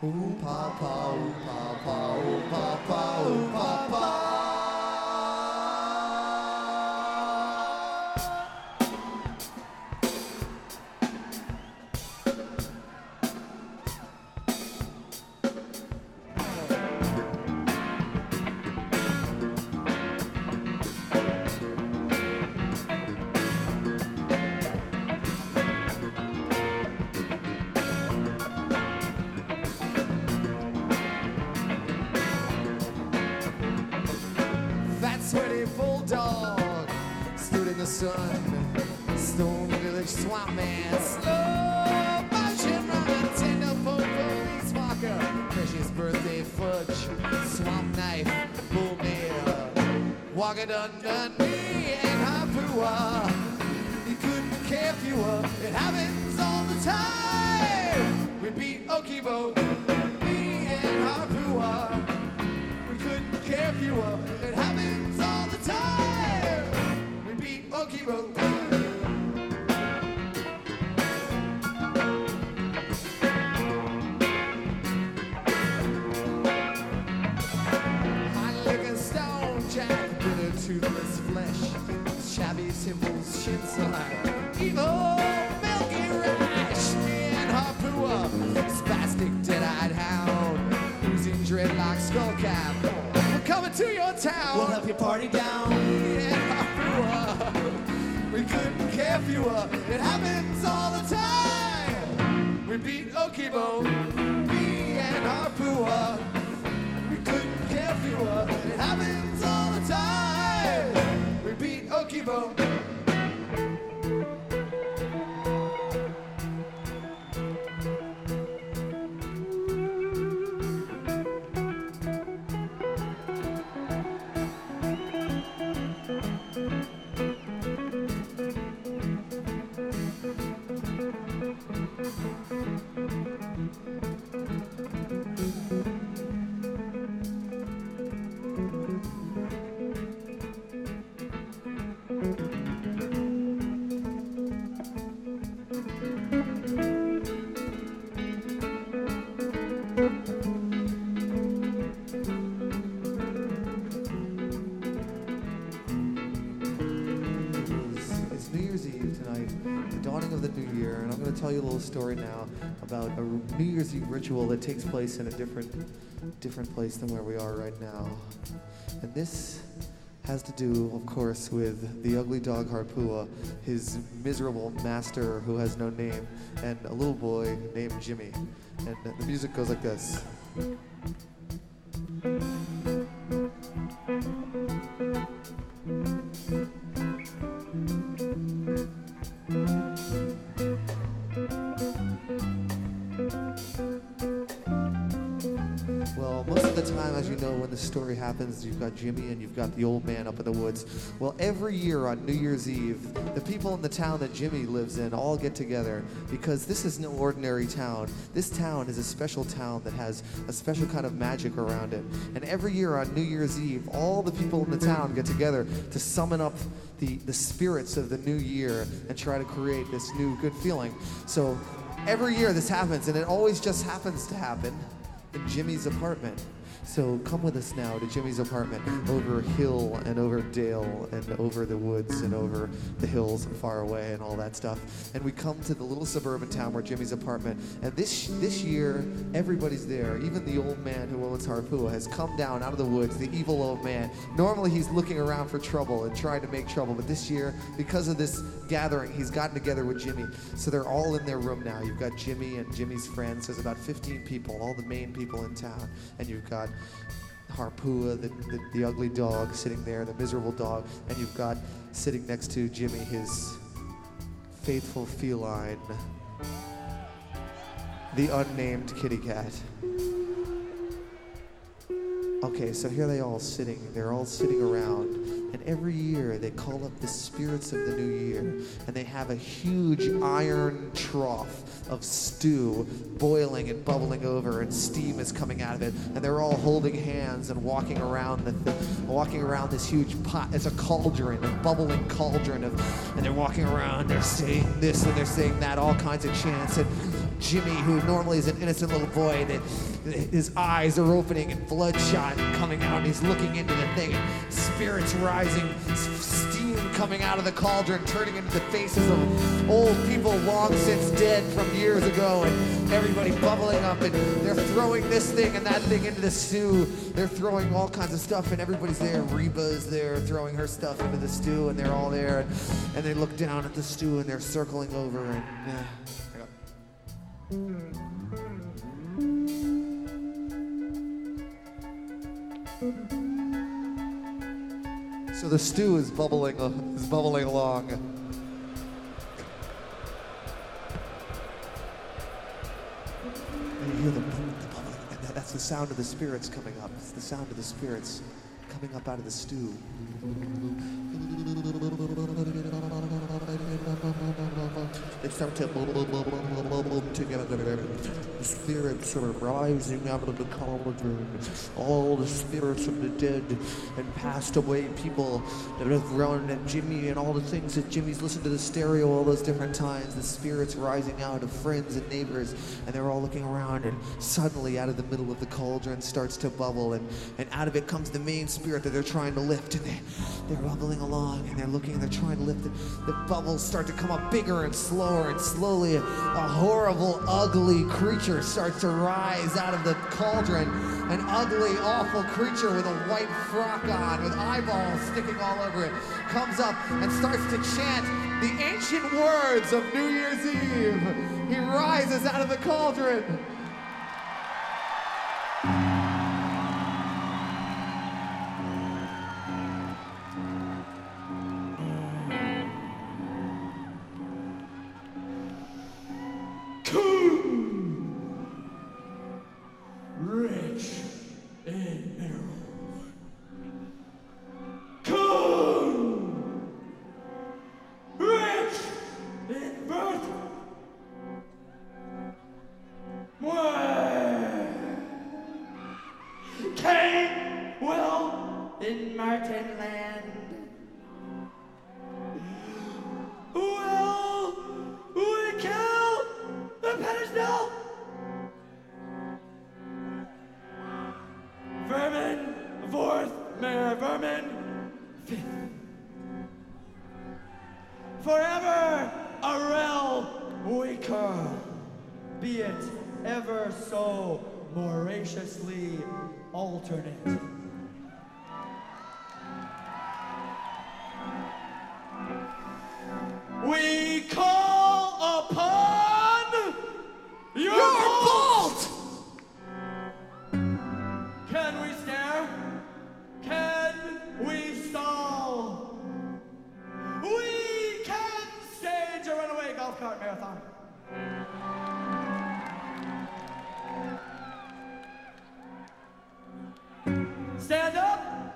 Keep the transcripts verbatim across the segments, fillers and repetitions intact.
Ooh, papa, ooh, papa, ooh, papa, ooh, papa. Sweaty bulldog stood in the sun. Stone Village swamp man, slow motion run. Tender police walker, precious birthday fudge, swamp knife, bull nail, walking underneath and Hapua. He couldn't care fewer. It happens all the time. We beat Okibo, me and Hapua. We couldn't care fewer. It happens all the time. We beat Okibo. Hot licking stone jack, bitter toothless flesh, shabby temples, shin side, evil milky rash, me and Hapua, spastic dead-eyed hound, oozing dreadlock skullcap. Coming to your town. We'll help you party down. Yeah, we couldn't care fewer. It happens all the time. We beat Okibo, me and Hapua. We couldn't care fewer. It happens all the time. We beat Okibo. It's New Year's Eve tonight, the dawning of the new year, and I'm going to tell you a little story now about a New Year's Eve ritual that takes place in a different, different place than where we are right now. And this has to do, of course, with the ugly dog Hapua, his miserable master who has no name, and a little boy named Jimmy. And the music goes like this. Well, most of the time, as you know, when the story happens, you've got Jimmy and you've got the old man up in the woods. Well, every year on New Year's Eve, the people in the town that Jimmy lives in all get together because this is no ordinary town. This town is a special town that has a special kind of magic around it. And every year on New Year's Eve, all the people in the town get together to summon up the, the spirits of the new year and try to create this new good feeling. So every year this happens, and it always just happens to happen in Jimmy's apartment. So come with us now to Jimmy's apartment, over hill and over dale and over the woods and over the hills and far away and all that stuff. And we come to the little suburban town where Jimmy's apartment. And this this year, everybody's there. Even the old man who owns Hapua has come down out of the woods, the evil old man. Normally he's looking around for trouble and trying to make trouble, but this year, because of this gathering, he's gotten together with Jimmy. So they're all in their room now. You've got Jimmy and Jimmy's friends. There's about fifteen people, all the main people in town. And you've got Hapua, the, the, the ugly dog, sitting there, the miserable dog, and you've got sitting next to Jimmy his faithful feline, the unnamed kitty cat. Okay, so here they all sitting, they're all sitting around, and every year they call up the spirits of the new year, and they have a huge iron trough of stew boiling and bubbling over, and steam is coming out of it, and they're all holding hands and walking around the th- walking around this huge pot. It's a cauldron, a bubbling cauldron of, and they're walking around, they're saying this and they're saying that, all kinds of chants, and Jimmy, who normally is an innocent little boy, that his eyes are opening and bloodshot coming out, and he's looking into the thing, and spirits rising, steam coming out of the cauldron, turning into the faces of old people long since dead from years ago, and everybody bubbling up, and they're throwing this thing and that thing into the stew. They're throwing all kinds of stuff, and everybody's there. Reba's there throwing her stuff into the stew, and they're all there, and, and they look down at the stew, and they're circling over, and uh, so the stew is bubbling, uh, is bubbling along. And you hear the, the bubbling, and that, that's the sound of the spirits coming up. It's the sound of the spirits coming up out of the stew. They start to together. The spirits are rising out of the cauldron. All the spirits of the dead and passed away people that have run and Jimmy and all the things that Jimmy's listened to the stereo all those different times. The spirits rising out of friends and neighbors, and they're all looking around, and suddenly out of the middle of the cauldron starts to bubble, and, and out of it comes the main spirit that they're trying to lift, and they, they're bubbling along, and they're looking, and they're trying to lift it. The bubbles start to come up bigger and slower, and slowly a, a horrible, ugly creature starts to rise out of the cauldron. An ugly, awful creature with a white frock on, with eyeballs sticking all over it, comes up and starts to chant the ancient words of New Year's Eve. He rises out of the cauldron. Rich in minerals. Coon! Rich in birth. Moi! Cain will in Martin land. Will we kill the pedestal? Vermin, fourth, Mayor Vermin, fifth. Forever a rel weaker, be it ever so voraciously alternate. We call upon your, your bolt! Can we stare? Can we stall? We can stage a runaway golf cart marathon. Stand up.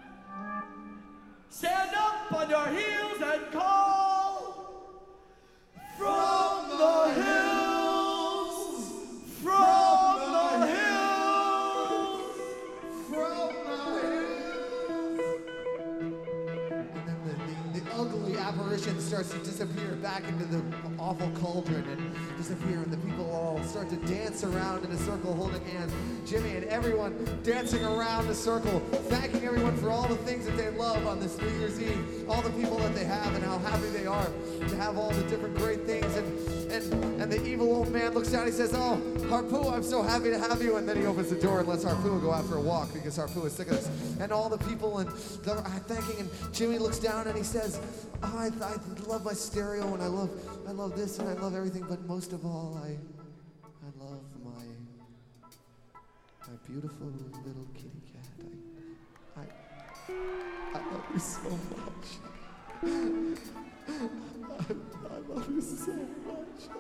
Stand up on your heels and call from the hills. From the hills. From the hills. And then the, the, the ugly apparition starts to disappear back into the awful cauldron and disappear, and the people all start to dance around in a circle holding hands. Jimmy and everyone dancing around the circle, thanking everyone for all the things that they love on this New Year's Eve, all the people that they have and how happy they are to have all the different great things. And and and the evil old man looks down, he says, "Oh, Harpoo, I'm so happy to have you." And then he opens the door and lets Harpoo go out for a walk because Harpoo is sick of this. And all the people and they're thanking, and Jimmy looks down and he says, oh, I, I love my stereo, and I love I love this, and I love everything, but most of all, I I love my my beautiful little kitty cat. I I, I love you so much. I, I love you so much.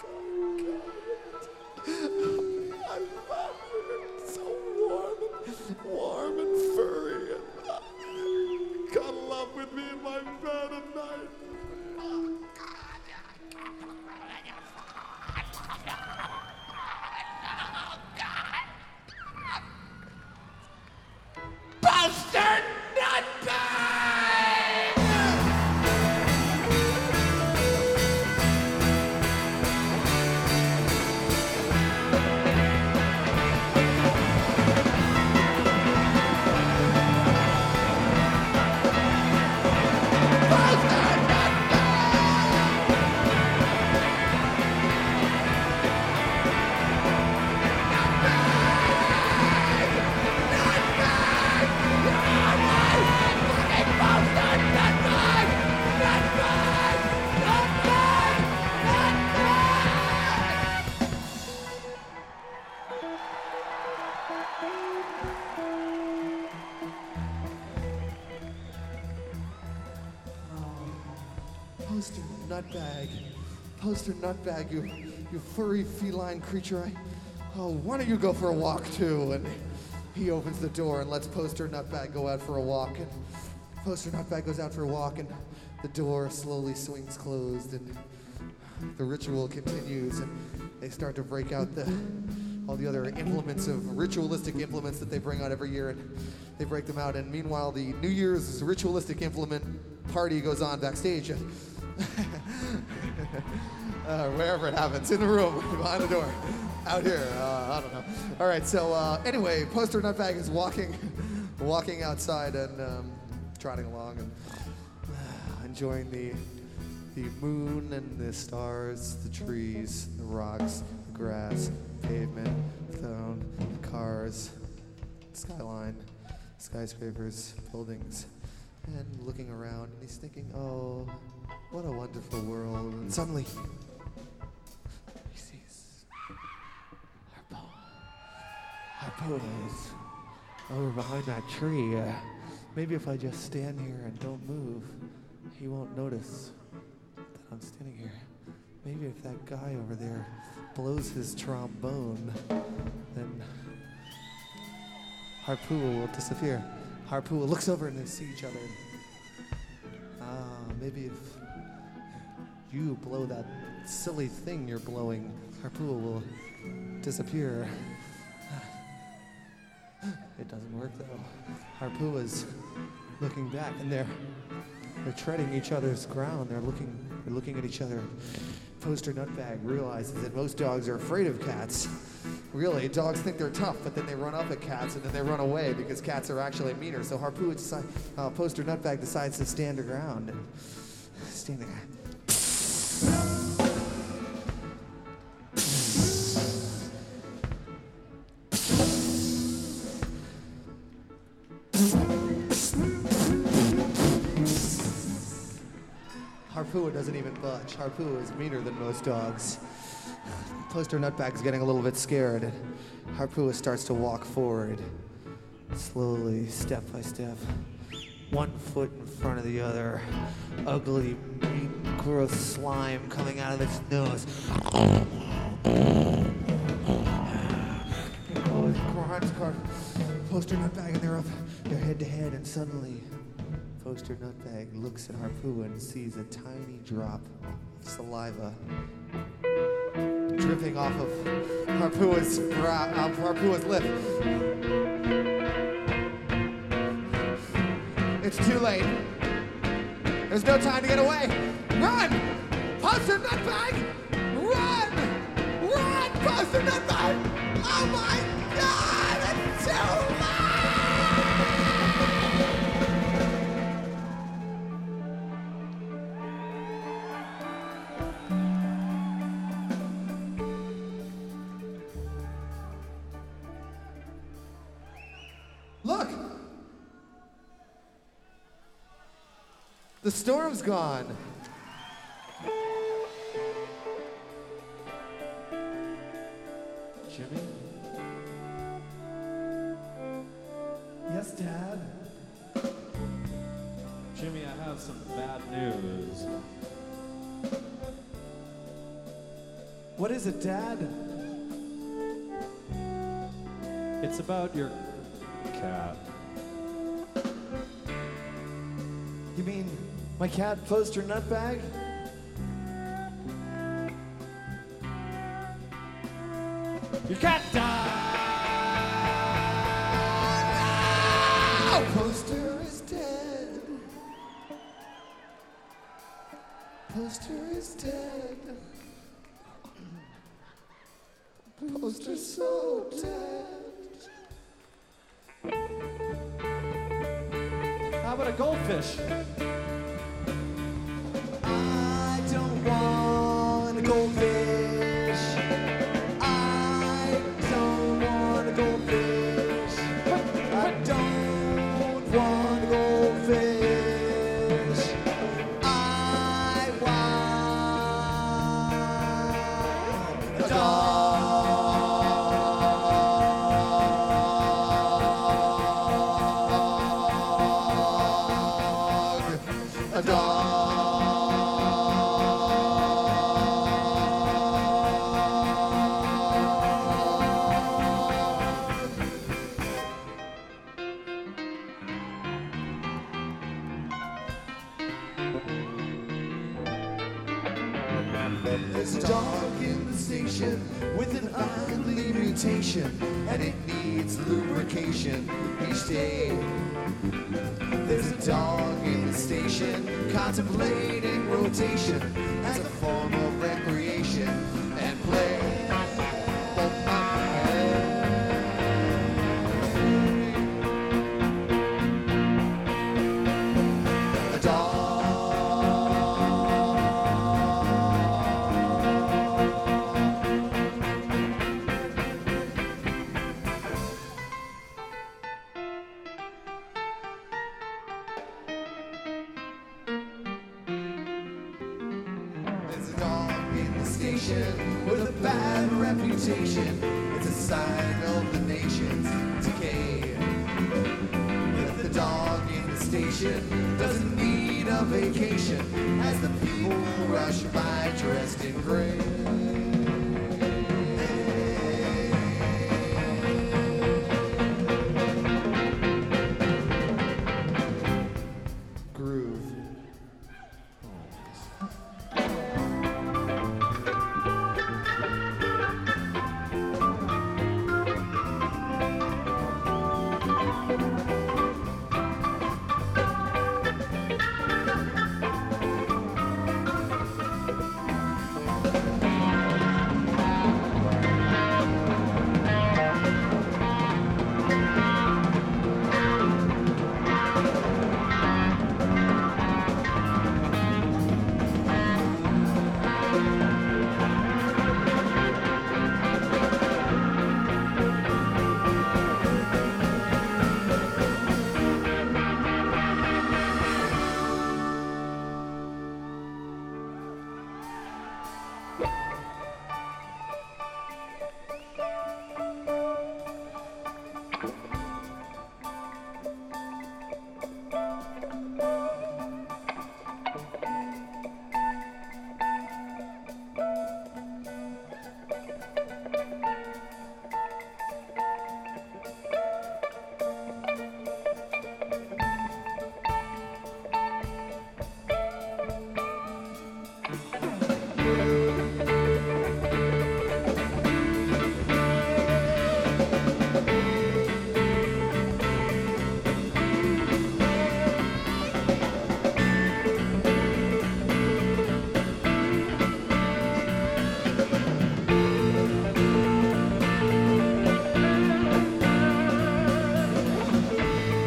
I love you. It's so warm, warm and furry, and cuddle up with me in my bed at night. Bastard Nutbag! Nutbag. Poster Nutbag, you, you furry feline creature. I, oh, why don't you go for a walk too? And he opens the door and lets Poster Nutbag go out for a walk. And Poster Nutbag goes out for a walk, and the door slowly swings closed, and the ritual continues, and they start to break out the all the other implements of ritualistic implements that they bring out every year, and they break them out. And meanwhile, the New Year's ritualistic implement party goes on backstage. uh, wherever it happens, in the room, behind the door, out here, uh, I don't know. All right, so uh, anyway, Poster Nutbag is walking, walking outside and um, trotting along and uh, enjoying the the moon and the stars, the trees, the rocks, the grass, pavement, stone, cars, skyline, skyscrapers, buildings, and looking around, and he's thinking, oh, what a wonderful world. And suddenly, he sees Harpo. Harpo is over behind that tree. Uh, maybe if I just stand here and don't move, he won't notice that I'm standing here. Maybe if that guy over there blows his trombone, then Harpo will disappear. Harpo looks over and they see each other. Ah, maybe if you blow that silly thing you're blowing, Harpo will disappear. It doesn't work though. Harpo is looking back, and they're they're treading each other's ground. They're looking they're looking at each other. Poster Nutbag realizes that most dogs are afraid of cats. Really, dogs think they're tough, but then they run up at cats and then they run away because cats are actually meaner. So Harpo, deci- uh, Poster Nutbag decides to stand their ground and stand there. Harpo doesn't even budge. Harpo is meaner than most dogs. Poster Nutbag's getting a little bit scared, and Harpo starts to walk forward, slowly, step by step, one foot in front of the other. Ugly, mean, gross slime coming out of its nose. Oh, his crimes card. Poster Nutbag, and they're up, they're head to head, and suddenly, Poster Nutbag looks at Harpo and sees a tiny drop of saliva dripping off of Harpo's brow, uh, Harpo's lip. It's too late. There's no time to get away. Run! Poster Nutbag! Run! Run, Poster Nutbag! Oh my God! It's too late! Look! The storm's gone. Jimmy? Yes, Dad? Jimmy, I have some bad news. What is it, Dad? It's about your cat. You mean my cat, Poster Nutbag? Your cat died! Oh, Poster is dead. Poster is dead. Poster's so dead. How about a goldfish? I don't want a goldfish. I don't want a goldfish. I don't want a goldfish. I want a dog. There's a dog in the station with an ugly mutation, and it needs lubrication each day. There's a dog in the station contemplating rotation as a form of recreation and play. A dog. There's a dog in the station with a bad reputation. It's a sign of the nation's decay. If the dog in the station doesn't need a vacation, as the people rush by dressed in gray. Groove.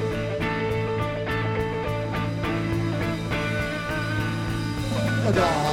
A dog.